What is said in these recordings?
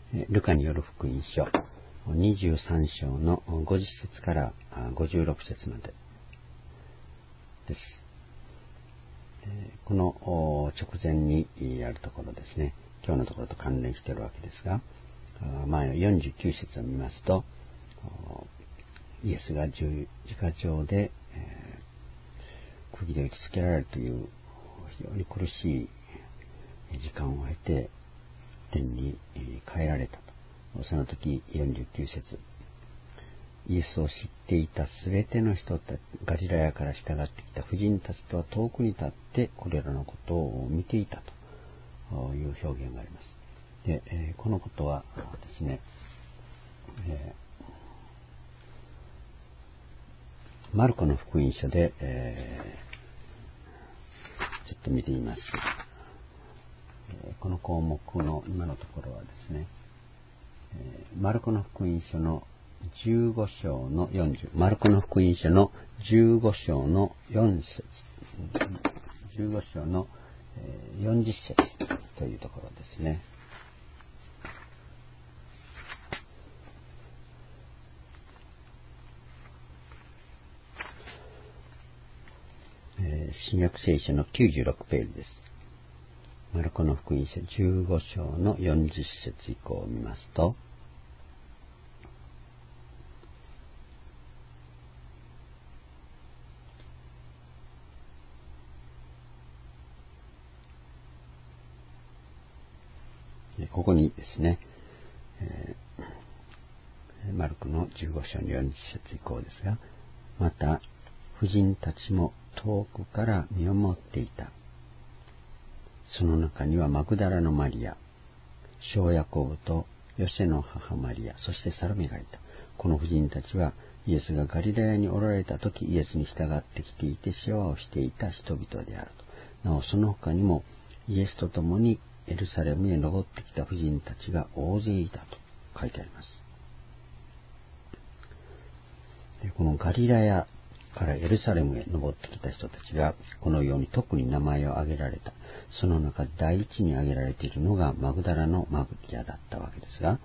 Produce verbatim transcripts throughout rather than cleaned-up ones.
ルカによる福音書にじゅうさん章のごじゅっ節からごじゅうろく節までです。この直前にあるところですね、今日のところと関連しているわけですが、前のよんじゅうきゅう節を見ますと、イエスが十字架上で釘で打ちつけられるという非常に苦しい時間を経て天に帰られたと。その時よんじゅうきゅう節、イエスを知っていたすべての人たち、ガリラヤから従ってきた婦人たちとは遠くに立ってこれらのことを見ていたという表現があります。で、えー、このことはですね、えー、マルコの福音書で、えー、ちょっと見てみます。えー、この項目の今のところはですね、えー、マルコの福音書のじゅうご章のよんじゅう、マルコの福音書のじゅうご章のよん節、じゅうご章のよんじゅっ節というところですね。えー、新約聖書のきゅうじゅうろくページです。マルコの福音書じゅうご章のよんじゅっ節以降を見ますと、ここにですね、えー、マルコのじゅうご章のよんじゅっ節以降ですが、また婦人たちも遠くから見守っていた。その中にはマグダラのマリア、小ヤコブとヨセの母マリア、そしてサロメがいた。この婦人たちはイエスがガリラヤにおられた時、イエスに従ってきていて世話をしていた人々であると。なおその他にもイエスと共にエルサレムへ登ってきた婦人たちが大勢いたと書いてあります。でこのガリラヤからエルサレムへ登ってきた人たちがこのように特に名前を挙げられた。その中第一に挙げられているのがマグダラのマリアだったわけですが、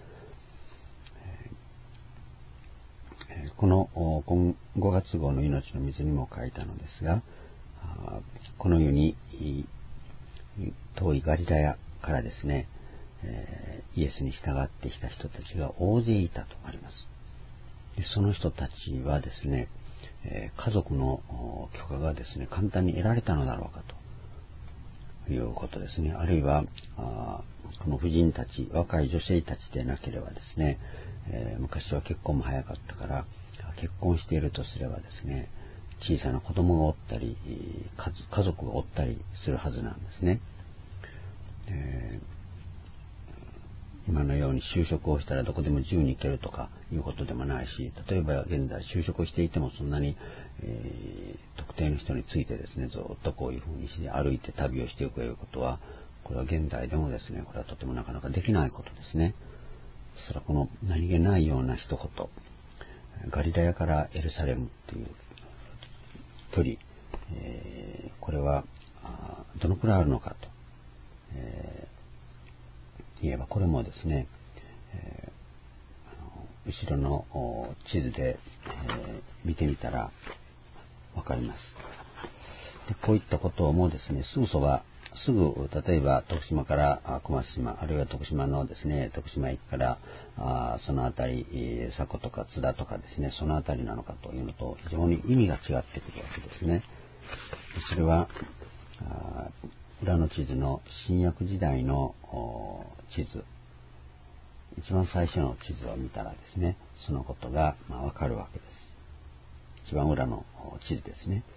このごがつ号の命の水にも書いたのですが、このように遠いガリラヤからですね、イエスに従ってきた人たちが大勢いたとあります。でその人たちはですね、家族の許可がですね簡単に得られたのだろうかということですね。あるいはこの婦人たち、若い女性たちでなければですね、えー、昔は結婚も早かったから結婚しているとすればですね、小さな子供がおったり家族がおったりするはずなんですね。えー今のように就職をしたらどこでも自由に行けるとかいうことでもないし、例えば現在就職をしていてもそんなに、えー、特定の人についてですねずっとこういうふうにして歩いて旅をしていくということは、これは現代でもですねこれはとてもなかなかできないことですね。そしたらこの何気ないような一言、ガリラヤからエルサレムという距離、えー、これはどのくらいあるのかと、えー言えばこれもですね、えー、後ろの地図で、えー、見てみたらわかります。でこういったこともですね、すぐそば、すぐ例えば徳島から小松島、あるいは徳島のですね、徳島駅からあそのあたり、佐古とか津田とかですね、そのあたりなのかというのと非常に意味が違ってくるわけですね。それはあ裏の地図の新約時代の地図、一番最初の地図を見たらですね、そのことがまあわかるわけです。一番裏の地図ですね。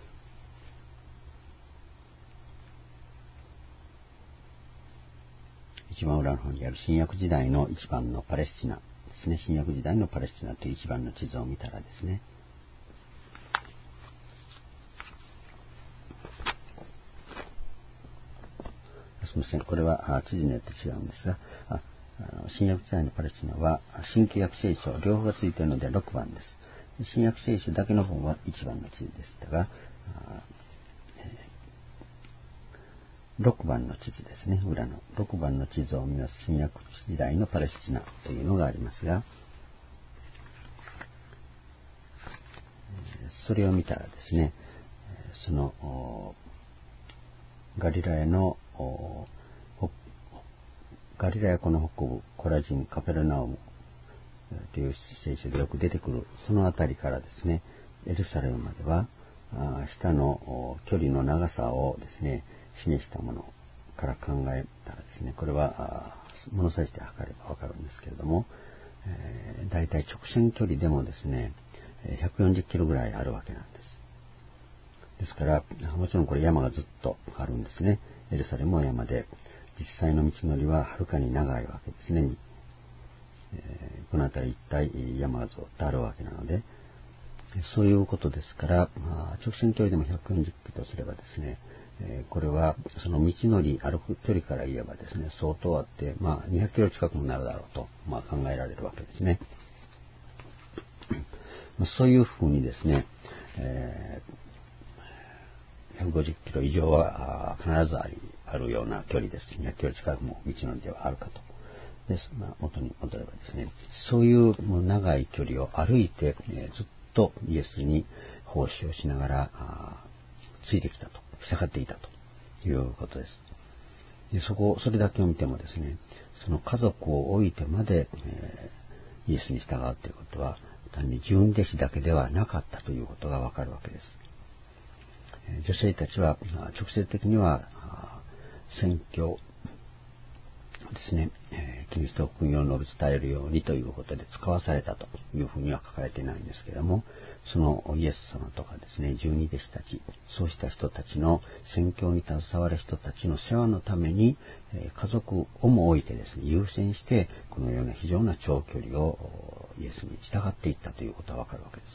一番裏の方にある新約時代の一番のパレスチナですね。新約時代のパレスチナという一番の地図を見たらですね、すみません、これは地図によって違うんですが、ああの新約時代のパレスチナは新旧約聖書両方がついているのでろくばんです。新約聖書だけの方はいちばんの地図でしたが、 ろくばんの地図ですね。裏のろくばんの地図を見ます新約時代のパレスチナというのがありますが、それを見たらですね、そのガリラヤのガリラヤ湖の北部コラジンカペルナウムという聖書でよく出てくるそのあたりからですね、エルサレムまでは下の距離の長さをですね示したものから考えたらですね、これは物差しで測ればわかるんですけれども、えー、だいたい直線距離でもですねひゃくよんじゅっキロぐらいあるわけなんです。ですからもちろんこれ山がずっとあるんですね。エルサレムは山で、実際の道のりははるかに長いわけですね。えー、この辺り一帯山がずっとあるわけなので、そういうことですから、まあ、直線距離でもひゃくよんじゅっキロとすればですね、えー、これはその道のり歩く距離から言えばですね、相当あって、まあ、にひゃくキロ近くもなるだろうと、まあ、考えられるわけですね。そういうふうにですね、えー、ひゃくごじゅっキロ以上は必ずありあるような距離です。にひゃくキロ近くも道のりではあるかと。です。まあ、元に戻ればですね、そういうもう長い距離を歩いて、えー、ずっとイエスに奉仕をしながらついてきたと、従っていたということです。でそこ、それだけを見てもですね、その家族を置いてまで、えー、イエスに従うということは、単に純弟子だけではなかったということがわかるわけです。えー、女性たちは直接的には宣教ですね、えー、キリスト福音を述べ伝えるようにということで使わされたというふうには書かれていないんですけれども、そのイエス様とかですね、十二弟子たち、そうした人たちの宣教に携わる人たちの世話のために、えー、家族をも置いてですね、優先してこのような非常な長距離をイエスに従っていったということはわかるわけです。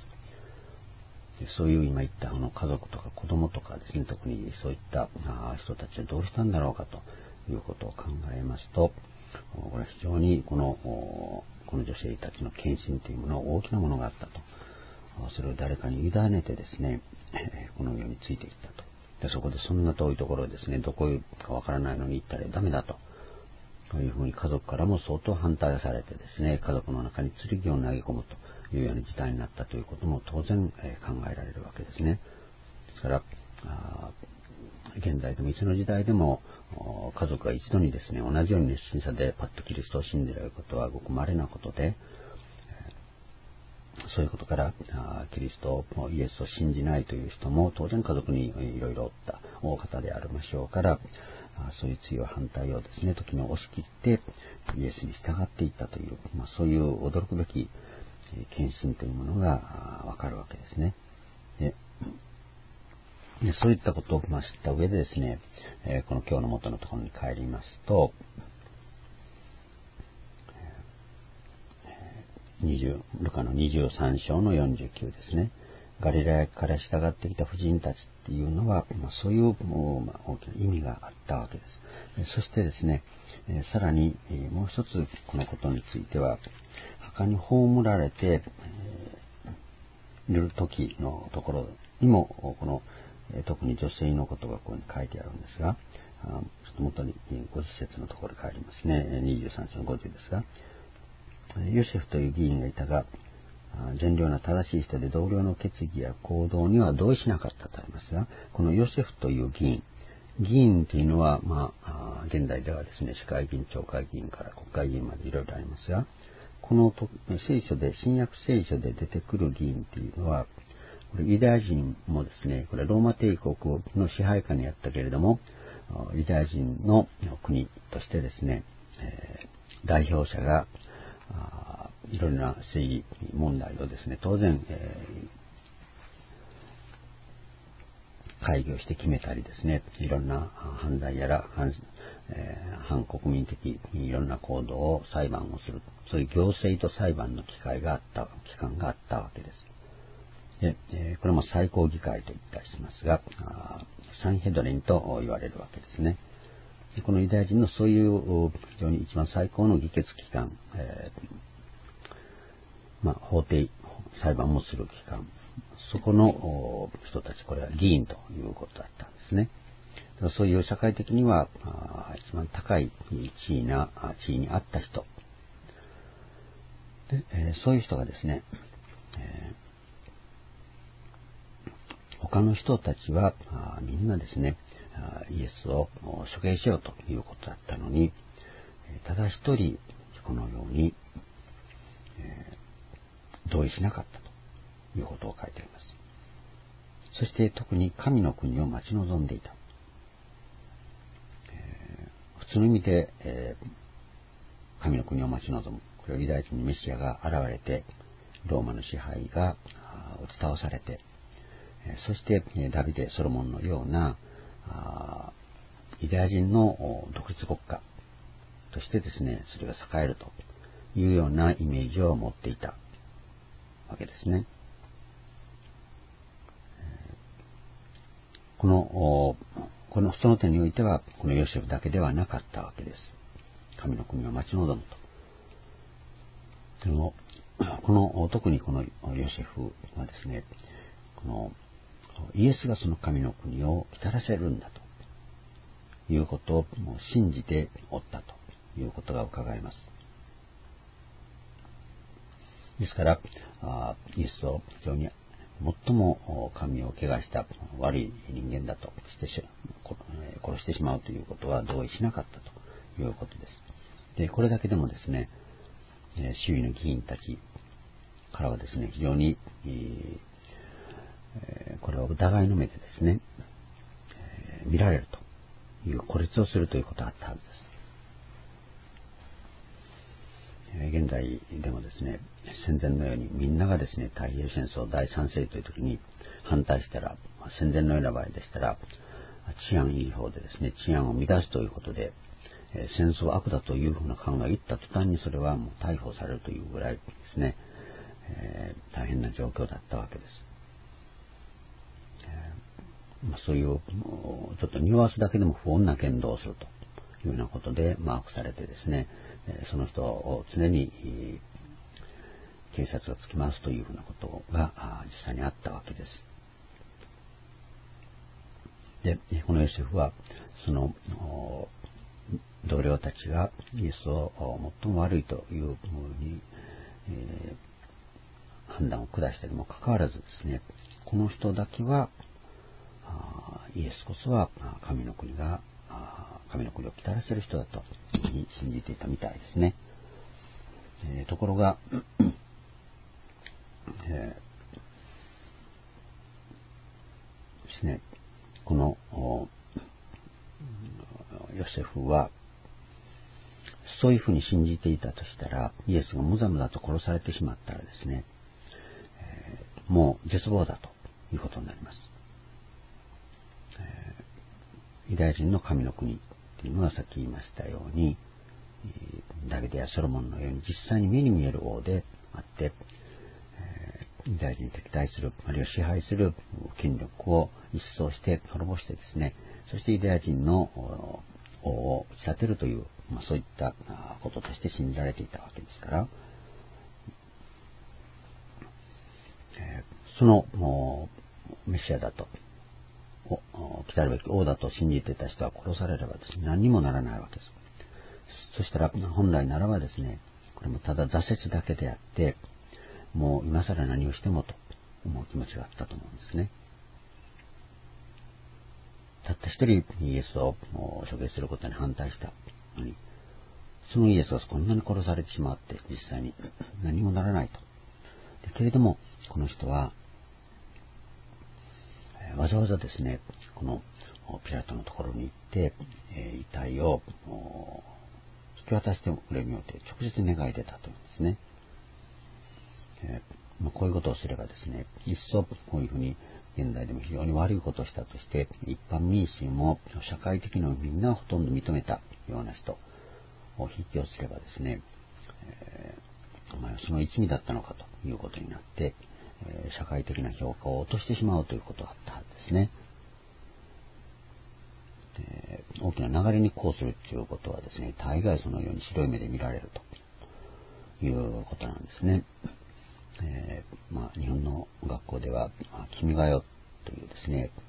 でそういう今言ったあの家族とか子供とかですね、特にそういった人たちはどうしたんだろうかということを考えますと、これは非常にこのこの女性たちの献身というものは大きなものがあったと。それを誰かに委ねてですね、このようについていったと。でそこでそんな遠いところですね、どこかわからないのに行ったらダメだと。というふうに家族からも相当反対されてですね、家族の中に剣を投げ込むというような事態になったということも当然、えー、考えられるわけですね。ですからあ現在でもいつの時代でも家族が一度にですね、同じように熱心さでパッとキリストを信じられることはごく稀なことで、そういうことからキリストをイエスを信じないという人も当然家族にいろいろおった大方でありましょうから、そういう強い反対をですね、時に押し切ってイエスに従っていったという、まあ、そういう驚くべき献身というものがわかるわけですね。ででそういったことをまあ知った上でですね、えー、この今日の元のところに帰りますと、ルカのにじゅうさん章のよんじゅうきゅうですね。ガリラヤから従ってきた婦人たちっていうのは、まあ、そういう、まあ、大きな意味があったわけです。そしてですね、えー、さらに、えー、もう一つこのことについては、墓に葬られて、えー、いる時のところにも、この、えー、特に女性のことがここに書いてあるんですが、あちょっと元にごじゅっ節のところ帰りますね。にじゅうさん章のごじゅうですが、ヨセフという議員がいたが、善良な正しい人で同僚の決議や行動には同意しなかったとありますが、このヨセフという議員、議員というのは、まあ、現代ではですね、市会議員、町会議員から国会議員までいろいろありますが、この聖書で、新約聖書で出てくる議員というのは、これユダヤ人もですね、これローマ帝国の支配下にあったけれども、ユダヤ人の国としてですね、えー、代表者がいろいろな政治問題をですね、当然、えー、会議をして決めたりですね、いろんな犯罪やら反、えー、反国民的いろんな行動を裁判をする、そういう行政と裁判の機会があった、機関があったわけです。で、えー、これも最高議会と言ったりしますが、サンヘドリンと言われるわけですね。でこのユダヤ人のそういう非常に一番最高の議決機関、えーまあ、法廷裁判もする機関、そこの人たち、これは議員ということだったんですね。 そういう社会的には一番高い地位な地位にあった人で、えー、そういう人がですね、えー、他の人たちはみんなですね、イエスを処刑しようということだったのに、ただ一人このように、えー、同意しなかったということを書いてあります。そして特に神の国を待ち望んでいた。えー、普通の意味で、えー、神の国を待ち望む。これはユダヤ人にメシアが現れて、ローマの支配が打ち倒されて、そしてダビデ、ソロモンのようなユダヤ人の独立国家としてですね、それが栄えるというようなイメージを持っていたわけですね。この、このその点においては、このヨセフだけではなかったわけです。神の国を待ち望むと。でも、この、特にこのヨセフはですね、このイエスがその神の国を来たらせるんだということを信じておったということが伺えます。ですから、イエスを非常に最も神を汚した悪い人間だとしてし殺してしまうということは同意しなかったということです。で、これだけでもですね、周囲の議員たちからはですね、非常に、これは疑いの目でですね、見られるという孤立をするということがあったはずです。現在でもですね、戦前のようにみんながですね、太平洋戦争第三世という時に反対したら、戦前のような場合でしたら、治安いい方でですね、治安を乱すということで、戦争は悪だというふうな考えを言った途端にそれはもう逮捕されるというぐらいですね、えー、大変な状況だったわけです。えーまあ、そういうちょっとニュアンスだけでも不穏な言動をするというようなことでマークされてですね、その人を常に警察がつきますというふうなことが実際にあったわけです。で、このヨセフはその同僚たちがイエスを最も悪いというふうに、えー、判断を下しているにもかかわらずですね、この人だけはイエスこそは神の国が神の国を来たらせる人だというふうに信じていたみたいですね。えー、ところが、えー、ですね、このヨセフはそういうふうに信じていたとしたら、イエスが無ざ無ざと殺されてしまったらですね、えー、もう絶望だということになります。えー、ユダヤ人の神の国というのはさっき言いましたように、ダビデやソロモンのように実際に目に見える王であって、ユダヤ人に敵対する、あるいは支配する権力を一掃して滅ぼしてですね、そしてユダヤ人の王を打ち立てるという、まあ、そういったこととして信じられていたわけですから、えー、そのメシアだと、来たるべき王だと信じていた人は殺されればですね、何にもならないわけです。そしたら本来ならばですね、これもただ挫折だけであって、もう今更何をしてもと思う気持ちがあったと思うんですね。たった一人イエスを処刑することに反対したのに、そのイエスがこんなに殺されてしまって実際に何もならないと。けれどもこの人はわざわざですね、このピラトのところに行って遺体を引き渡してくれるように直接願い出たというんですね。えーまあ、こういうことをすればですね、一層こういうふうに現在でも非常に悪いことをしたとして一般民衆も社会的にもみんなほとんど認めたような人を引き寄せればですね、えー、お前はその一味だったのかということになって、えー、社会的な評価を落としてしまうということがあったはずですね。えー、大きな流れにこうするということはですね、大概そのように白い目で見られるということなんですね。えーまあ、日本の学校では、まあ、君が代というですね、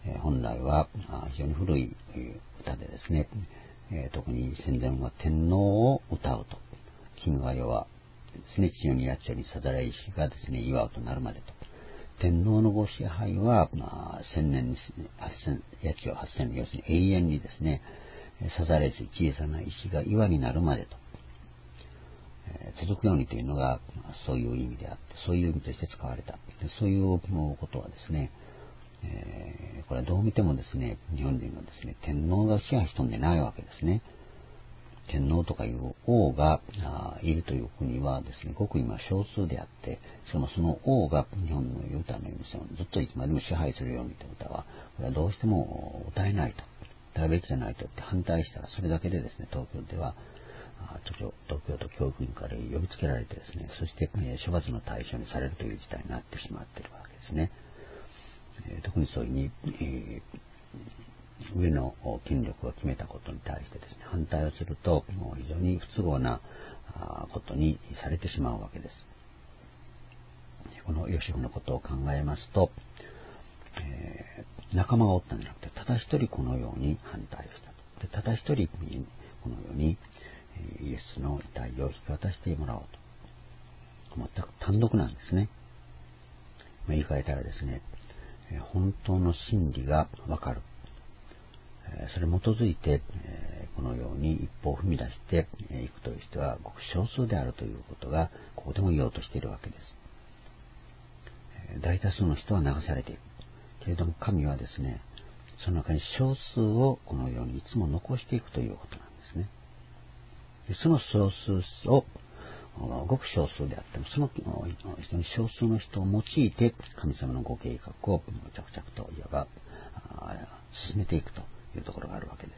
えー、本来は非常に古い歌でですね、えー、特に戦前は天皇を歌うと。君が代はですね、千代に八千代にさざらい石がですね、祝うとなるまでと。天皇のご支配は、まあ、千年に、八千、八千代八千年、要するに永遠にですね、さざら石、小さな石が岩になるまでと。続くようにというのがそういう意味であって、そういう意味として使われた。そういうことはですね、えー、これはどう見てもですね、日本人がですね、天皇が支配しとんでないわけですね。天皇とかいう王がいるという国はですね、ごく今少数であって、しかもその王が日本の歌のようにずっといつまでも支配するようにという歌は、これはどうしても歌えないと。歌うべきじゃないとって反対したら、それだけでですね、東京では、東京都教育委員から呼びつけられてですね、そして、えー、処罰の対象にされるという事態になってしまっているわけですね。えー、特にそういうふうに、えー、上の権力が決めたことに対してですね、反対をすると、もう非常に不都合なことにされてしまうわけです。このヨシフのことを考えますと、えー、仲間がおったんじゃなくて、ただ一人このように反対をしたと。で、ただ一人このように、イエスの遺体を引き渡してもらおうと。全く単独なんですね。まあ、言い換えたらですね、本当の真理がわかる。それに基づいて、このように一歩を踏み出していくという人はごく少数であるということが、ここでも言おうとしているわけです。大多数の人は流されている。けれども神はですね、その中に少数をこのようにいつも残していくということなんですね。その少数を、ごく少数であっても、その人に少数の人を用いて、神様のご計画を着々といわば進めていくというところがあるわけです。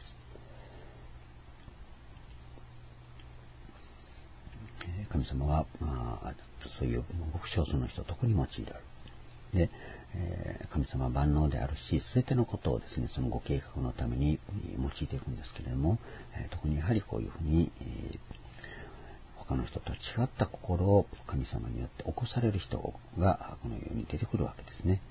神様は、そういうごく少数の人を特に用いられる。で、神様は万能であるし、すべてのことをですね、そのご計画のために用いていくんですけれども、特にやはりこういうふうに、他の人と違った心を神様によって起こされる人がこのように出てくるわけですね。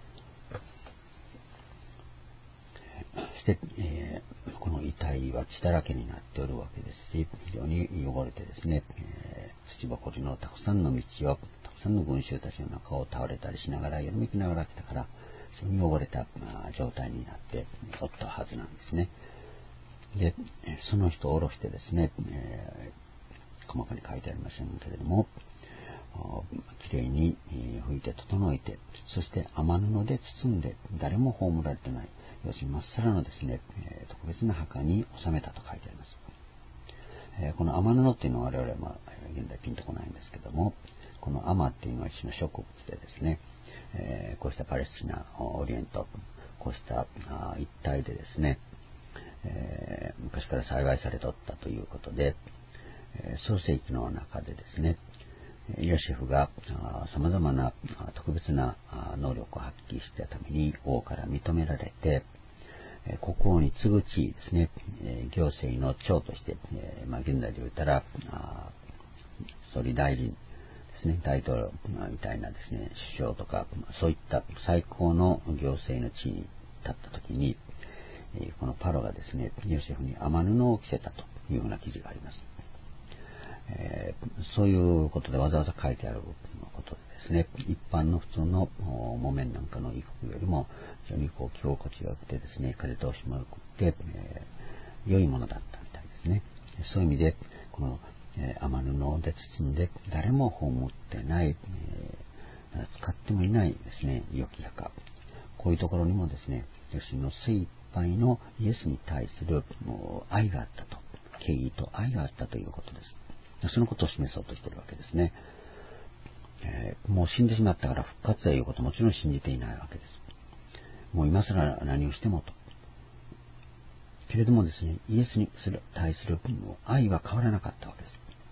そして、えー、この遺体は血だらけになっておるわけですし、非常に汚れてですね、えー、土ぼこりのたくさんの道を、たくさんの群衆たちの中を倒れたりしながら、よろめきながら来たから、非常に汚れた、まあ、状態になっておったはずなんですね。で、その人を下ろしてですね、えー細かに書いてありませんけれども、きれいに拭いて整えて、そして雨布で包んで、誰も葬られてない、要するにまっさらのですね、特別な墓に収めたと書いてあります。この雨布っていうのは我々は、まあ、現在ピンとこないんですけども、この雨っていうのは一種の植物でですね、こうしたパレスチナ、オリエント、こうした一帯でですね、昔から栽培されておったということで、創世記の中でですね、ヨシフが様々な特別な能力を発揮したために王から認められて、国王に次ぐ地位ですね、行政の長として、まあ、現在で言ったら総理大臣ですね、大統領みたいなですね、首相とかそういった最高の行政の地位に立ったときに、このパロがですね、ヨセフに雨布を着せたというような記事があります。えー、そういうことでわざわざ書いてあることでですね、一般の普通の木綿なんかの衣服よりも非常にこう着心地が良くてですね、風通しも良くて、えー、良いものだったみたいですね。そういう意味でこの、えー、雨布で包んで誰も葬ってない、えー、使ってもいないですね、良き墓、こういうところにもですね、要するに精一杯のイエスに対するもう愛があったと、敬意と愛があったということです。そのことを示そうとしているわけですね。えー、もう死んでしまったから復活ということをもちろん信じていないわけです。もう今更何をしてもと。けれどもですね、イエスに対する愛は変わらなかったわけです。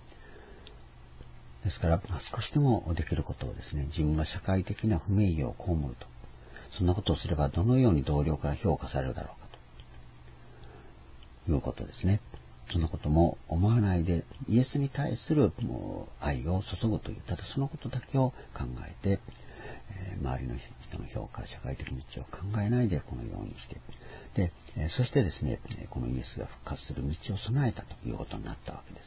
ですから、少しでもできることをですね、自分が社会的な不名誉を被ると。そんなことをすればどのように同僚から評価されるだろうかということですね。そのことも思わないで、イエスに対するもう愛を注ぐという、ただそのことだけを考えて、 えー、周りの人の評価、社会的道を考えないでこのようにして、で、えー、そしてですね、このイエスが復活する道を備えたということになったわけです。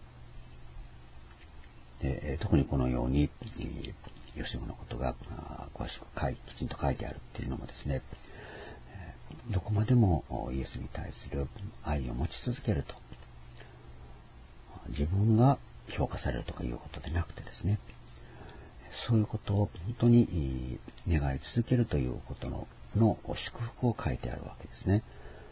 で、特にこのように、ヨセフのことが詳しく書いきちんと書いてあるっていうのもですね、どこまでもイエスに対する愛を持ち続けると、自分が評価されるとかいうことでなくてですね、そういうことを本当に願い続けるということのの祝福を書いてあるわけですね。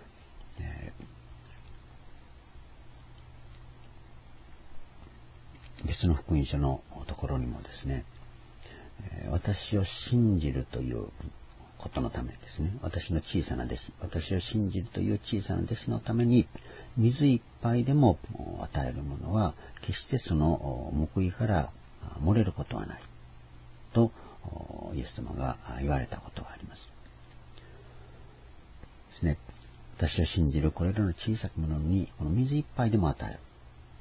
別の福音書のところにもですね、私を信じるということのためにですね、私の小さな弟子、私を信じるという小さな弟子のために、水一杯でも与えるものは、決してその報いから漏れることはない。と、イエス様が言われたことがあります。ですね。私を信じるこれらの小さなものに、この水一杯でも与える。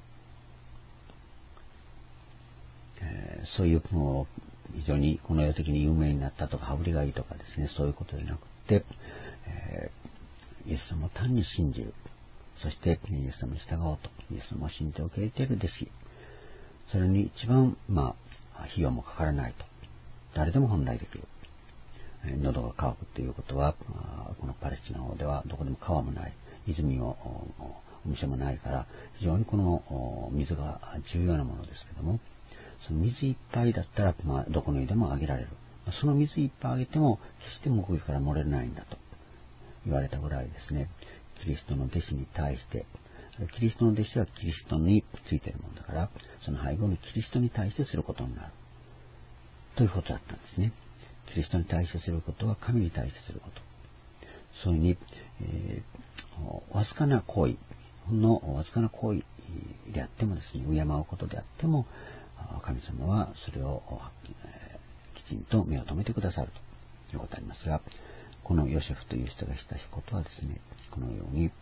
えー、そういう、もう、非常にこの世的に有名になったとか、羽振りがいいとかですね、そういうことでなくて、えー、イエス様を単に信じる。そして、イエス様に従おうと。イエス様を信じて受け入れている弟子。それに一番、まあ、費用もかからないと。誰でも本来できる。喉が渇くということは、このパレスチナの方ではどこでも川もない、泉もお店もないから、非常にこの水が重要なものですけども、その水一杯だったら、まあ、どこの家でもあげられる。その水一杯あげても、決して報いから漏れないんだと言われたぐらいですね、キリストの弟子に対して、キリストの弟子はキリストについているものだから、その背後のキリストに対してすることになる。ということだったんですね。キリストに対してすることは神に対してすること。そういうふうに、えー、わずかな行為、ほんのわずかな行為であってもですね、敬うことであっても、神様はそれを、えー、きちんと目を留めてくださるということがありますが、このヨセフという人がしたことはですね、このように、え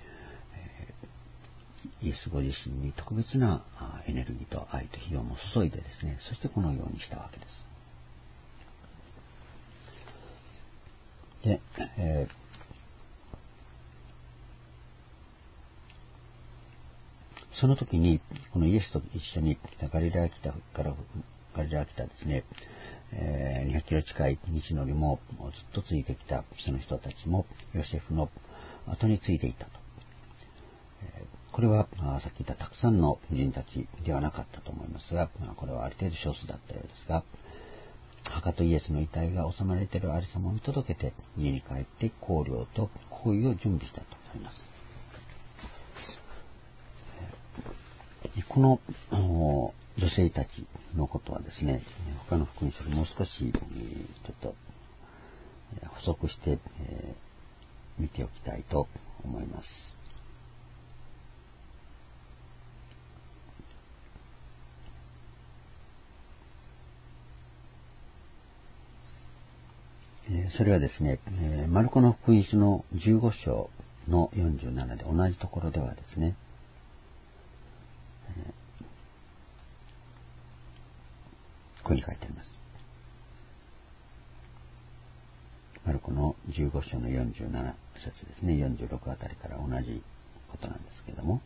ー、イエスご自身に特別なエネルギーと愛と費用も注いでですね、そしてこのようにしたわけです。で、えー、その時に、このイエスと一緒にガリラヤ北から、ガリラヤ北ですね、えー、にひゃくキロ近い道のりもずっとついてきたその人たちもヨセフの後についていたと。えー、これはさっき言ったたくさんの人たちではなかったと思いますが、これはある程度少数だったようですが、墓とイエスの遺体が収まれているありさまを見届けて、家に帰って香料と香油を準備したとあります。この女性たちのことはですね、他の福音書でもう少しちょっと補足して見ておきたいと思います。それはですね、マルコの福音書のじゅうご章のよんじゅうななで同じところではですね、ここに書いてあります。マルコのじゅうご章のよんじゅうなな節ですね、よんじゅうろくあたりから同じことなんですけれども、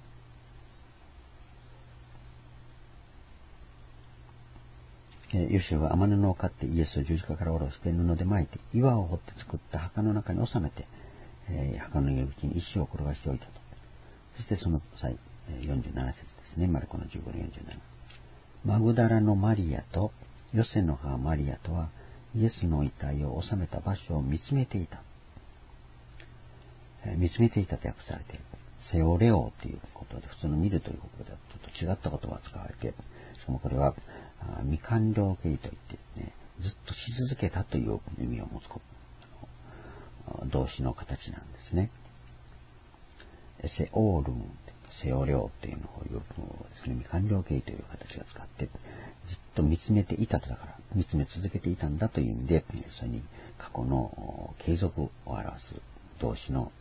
ヨシュは天布を買ってイエスを十字架から下ろして布で巻いて岩を掘って作った墓の中に収めて、えー、墓の入り口に石を転がしておいたと。そしてその際、よんじゅうなな節ですね、マルコのじゅうごのよんじゅうなな。マグダラのマリアとヨセの母マリアとはイエスの遺体を収めた場所を見つめていた。えー、見つめていたと訳されている。セオレオということで、普通の見るということではちょっと違った言葉が使われて、しかもこれは未完了形といってですね、ずっとし続けたという意味を持つ動詞の形なんですね。セオールム、セオレオというのをですね、未完了形という形が使って、ずっと見つめていたとだから、見つめ続けていたんだという意味で、それに過去の継続を表す動詞の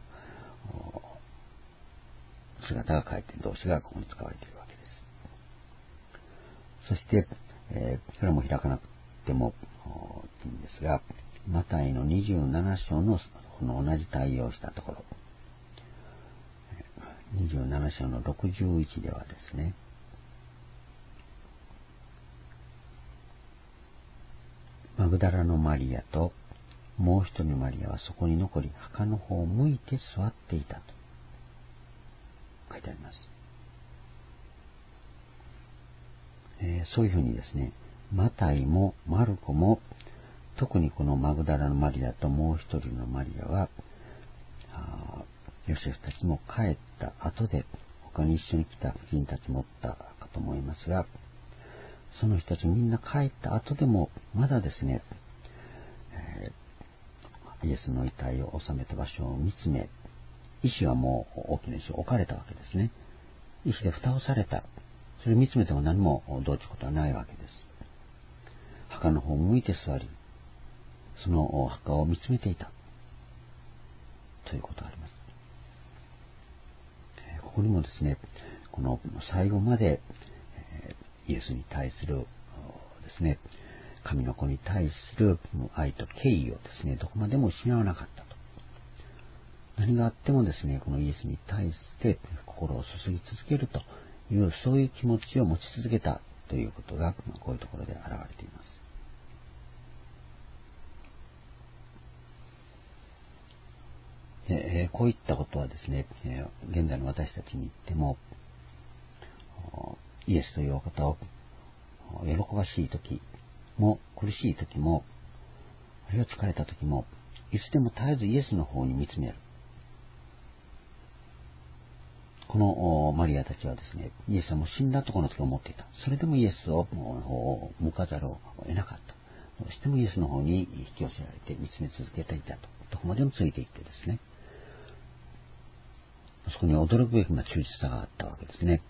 姿が書いている動詞がここに使われているわけです。そして、えー、これも開かなくってもいいんですが、マタイのにじゅうなな章のこの同じ対応したところ、にじゅうなな章のろくじゅういちではですね、マグダラのマリアともう一人のマリアはそこに残り、墓の方を向いて座っていたと書いてあります。えー、そういうふうにですね、マタイもマルコも、特にこのマグダラのマリアともう一人のマリアは、ヨセフたちも帰った後で、他に一緒に来た婦人たちもおったかと思いますが、その人たちみんな帰った後でも、まだですね、えー、イエスの遺体を収めた場所を見つめ、石はもう大きな石を置かれたわけですね。石で蓋をされた。それを見つめても何もどうちゅうことはないわけです。墓の方を向いて座り、その墓を見つめていた。ということがあります。ここにもですね、この最後までイエスに対するですね、神の子に対する愛と敬意をですね、どこまでも失わなかったと。何があってもですね、このイエスに対して心を注ぎ続けるという、そういう気持ちを持ち続けたということが、こういうところで現れています。でえー、こういったことはですね、えー、現在の私たちに言っても、イエスというお方を喜ばしい時も苦しい時も、あるいは疲れた時も、いつでも絶えずイエスの方に見つめる。このマリアたちはですね、イエスはもう死んだとこの時を思っていた。それでもイエスを向かざるを得なかった。どうしてもイエスの方に引き寄せられて見つめ続けていたと。どこまでもついていってですね、そこに驚くべきな忠実さがあったわけですね。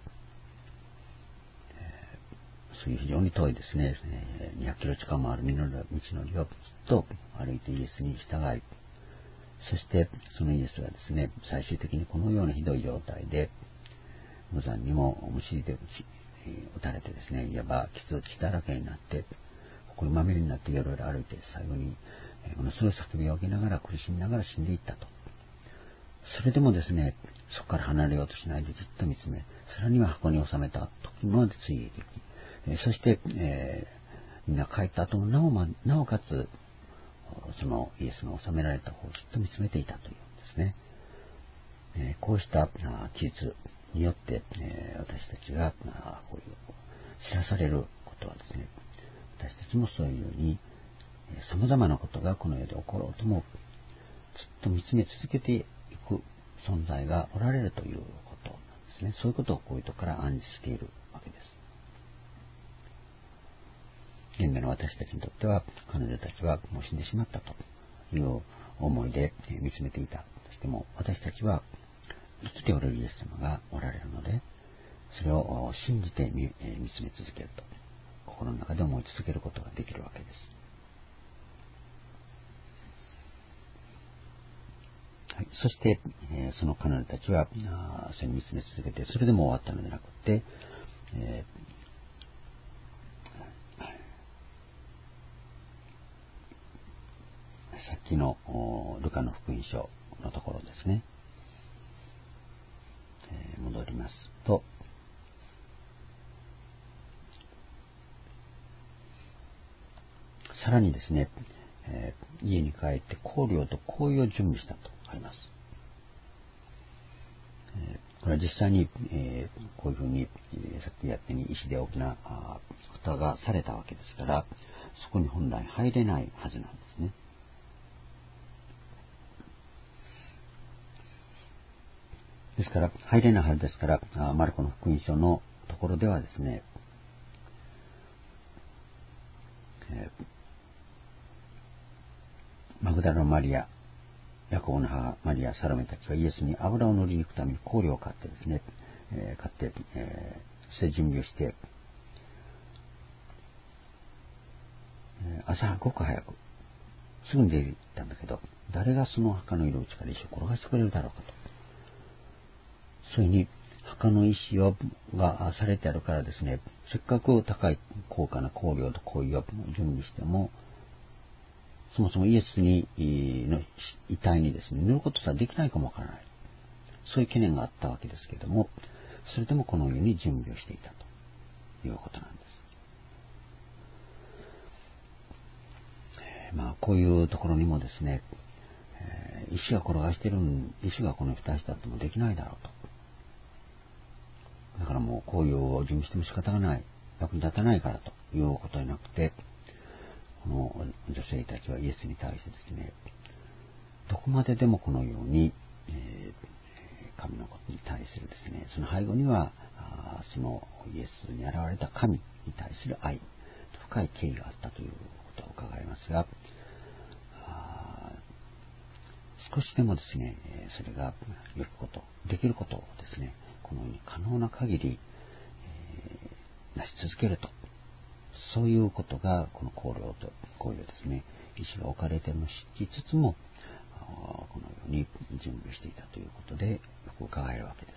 そういう非常に遠いですね、にひゃくキロ近くもある道のりをずっと歩いてイエスに従い、そしてそのイエスがですね、最終的にこのようなひどい状態で、無残にも虫で打たれてですね、いわば傷血だらけになって、ここにまみれになっていろいろ歩いて、最後にものすごい叫びを上げながら苦しみながら死んでいったと。それでもですね、そこから離れようとしないでじっと見つめ、さらには箱に収めた時までついていき、えそして、えー、みんな帰った後もなお、ま、なおかつそのイエスが収められた方をじっと見つめていたというんですね。えー、こうした記述によって、えー、私たちがこういう知らされることはですね、私たちもそういうようにさまざまなことがこの世で起ころうともずっと見つめ続けていく存在がおられるということなんですね。そういうことをこういうところから暗示しているわけです。現代の私たちにとっては、彼女たちはもう死んでしまったという思いで見つめていたとしても、私たちは生きておられるイエス様がおられるので、それを信じて 見, 見つめ続けると、心の中で思い続けることができるわけです。はい、そして、えー、その彼女たちはそれに見つめ続けて、それでも終わったのではなくて、えーさっきのルカの福音書のところですね、えー、戻りますと、さらにですね、えー、家に帰って香料と香油を準備したとあります。えー、これは実際に、えー、こういうふうに、えー、さっきやってに石で大きな蓋がされたわけですから、そこに本来入れないはずなんですね。ですから入れないはずですから、マルコの福音書のところではですね、えー、マグダラのマリア、ヤコブの母マリア、サロメたちはイエスに油を塗りに行くために香料を買ってですね、えー、買って、えー、そして準備をして、えー、朝ごく早くすぐに出て行ったんだけど、誰がその墓の色内から石を転がしてくれるだろうかと、そういうふうに墓の石をがされてあるからですね、せっかく高い高価な香料と香油を準備しても、そもそもイエスにの遺体にですね、塗ることさえできないかもわからない。そういう懸念があったわけですけれども、それでもこのように準備をしていたということなんです。まあ、こういうところにもですね、石が転がしてるん、石がこの蓋したってもできないだろうと。だからもうこういう準備しても仕方がない、役に立たないからということでなくて、この女性たちはイエスに対してですね、どこまででもこのように、えー、神のことに対するですね、その背後には、そのイエスに現れた神に対する愛、深い敬意があったということを伺いますが、少しでもですね、それが良いこと、できることをですね、このように可能な限り、えー、成し続けると。そういうことが、この香料と香料ですね、石が置かれているのを知りつつも、このように準備していたということで、よく伺えるわけです。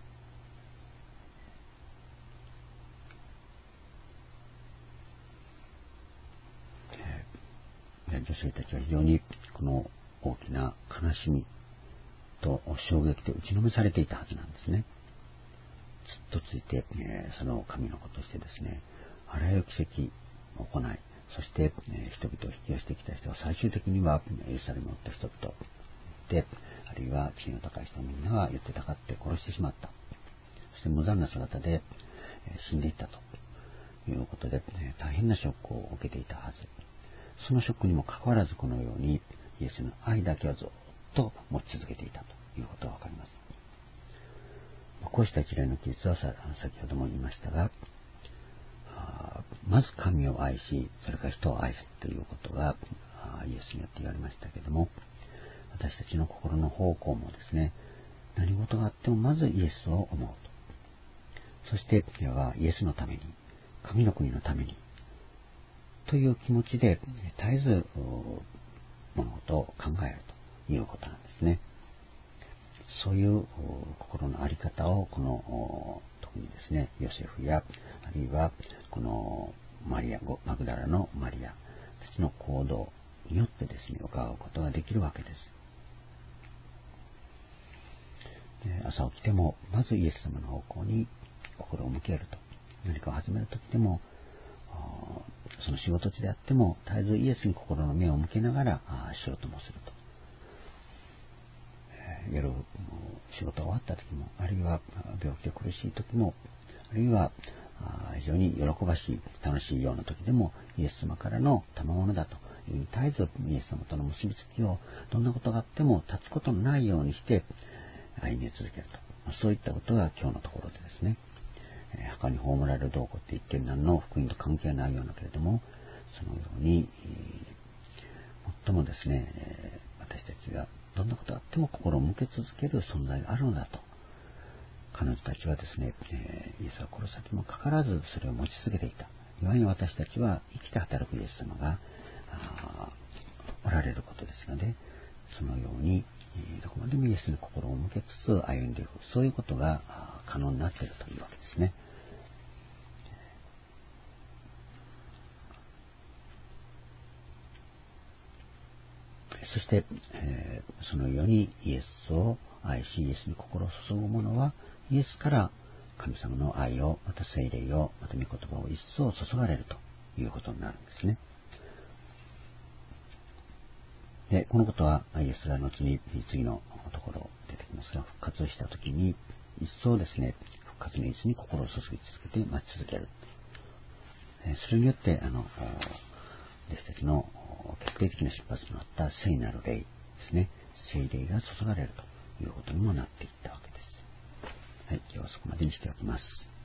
えー、女性たちは非常にこの大きな悲しみと衝撃で打ちのめされていたはずなんですね。ずっとついて、えー、その神の子としてですね、あらゆる奇跡を行い、そして、えー、人々を引き寄せてきた人は最終的にはエルサレムを追った人々で、あるいは地位の高い人みんなが言ってたかって殺してしまった。そして無残な姿で、えー、死んでいったということで、えー、大変なショックを受けていたはず。そのショックにもかかわらずこのようにイエスの愛だけはずっと持ち続けていたということがわかります。こうした一連の記述は先ほども言いましたが、まず神を愛し、それから人を愛すということがイエスによって言われましたけれども、私たちの心の方向もですね、何事があってもまずイエスを思うと。そしてイエスのために、神の国のためにという気持ちで絶えず物事を考えるということなんですね。そういう心の在り方をこの特にですね、ヨセフやあるいはこのマリア、マグダラのマリアたちの行動によってですね、伺うことができるわけです。で、朝起きてもまずイエス様の方向に心を向けると。何かを始めるときでも、その仕事地であっても絶えずイエスに心の目を向けながら仕事もすると。夜仕事が終わった時も、あるいは病気で苦しい時も、あるいは非常に喜ばしい楽しいような時でもイエス様からの賜物だというふうに絶えずイエス様との結びつきをどんなことがあっても断つことのないようにして歩み続けると。そういったことが今日のところでですね、墓に葬られるどうこうって一見何の福音と関係ないようなけれども、そのように最もですね、私たちがどんなことがあっても心を向け続ける存在があるのだと。彼女たちはですね、イエスは殺されてもかからずそれを持ち続けていた。いわゆる私たちは生きて働くイエス様がおられることですので、そのようにどこまでもイエスに心を向けつつ歩んでいく、そういうことが可能になっているというわけですね。そして、えー、そのようにイエスを愛し、イエスに心を注ぐ者は、イエスから神様の愛を、また聖霊を、また御言葉を一層注がれるということになるんですね。で、このことはイエスが後に次のところ出てきますが、復活したときに、一層ですね、復活のイエスに心を注ぎ続けて待ち続ける。それによって、あの、私たちの決定的な出発となった聖なる霊ですね。聖霊が注がれるということにもなっていったわけです。はい、今日はそこまでにしておきます。